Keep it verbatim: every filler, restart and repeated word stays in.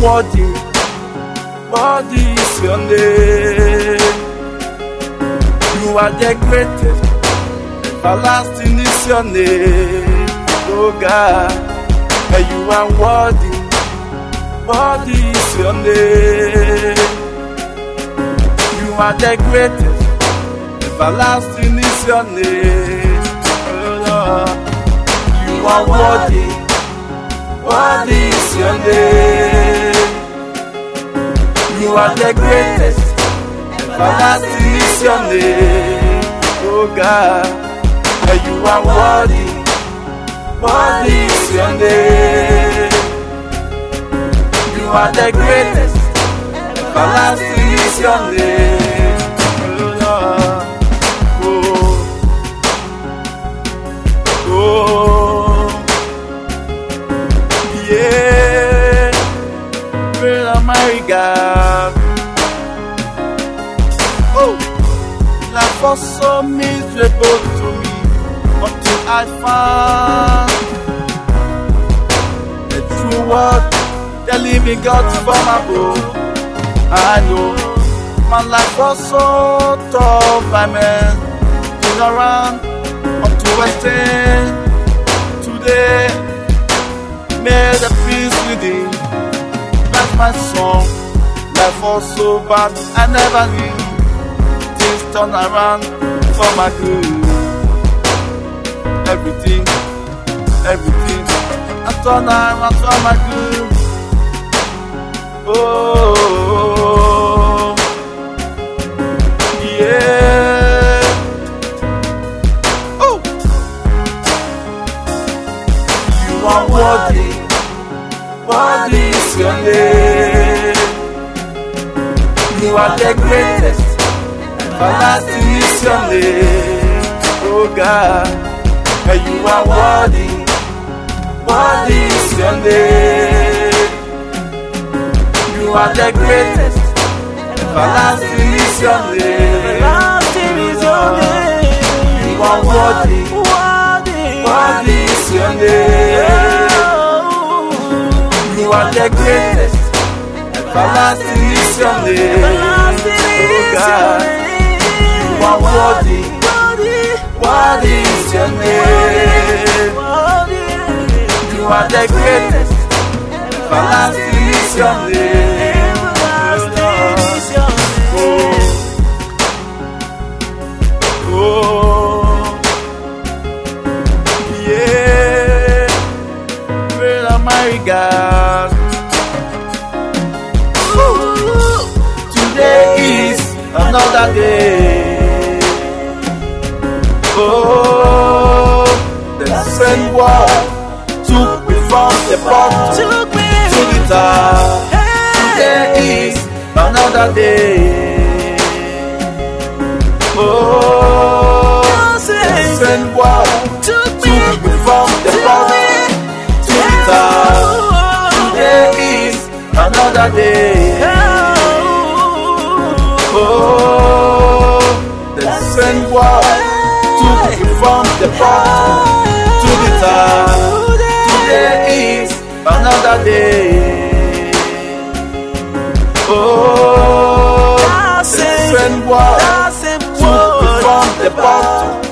worthy, worthy is your name. You are the greatest, everlasting is your name, oh God. And you are worthy, worthy is your name. You are the greatest, everlasting is your name, oh Lord. You are worthy, worthy is your name. You are the greatest, everlasting is your name, oh God. And you are worthy, worthy is your name. You are the greatest, everlasting is your name, oh Lord. Oh, oh, yeah, great Almighty God. Oh, life was so miserable to me until I found the true word, the living God from above. I know my life was so tough, I mean, turn around unto western. Today, made a peace within. That's my song. Life was so bad, I never knew. Things turn around for my good. Everything, everything, I turn around for my good. Oh, yeah. Oh, you are worthy, worthy is your name. You are the greatest, everlasting is your name, oh God. And you are worthy, worthy is your name. You are the greatest, everlasting is your name, everlasting is your name. You are worthy, worthy, worthy is your name. You are the greatest, everlasting is your name, oh God. You are worthy, worthy is your name. You are the greatest, everlasting is your name, oh, oh, yeah, great Almighty God. Today is another day. Oh, the same word took me from the bottom to the top. Today is another day. Oh, the same word took me from the bottom to the top. Today is another day. Oh, the same word took me from the bottom to the top. Today is another day. Oh, the same word took me from the bottom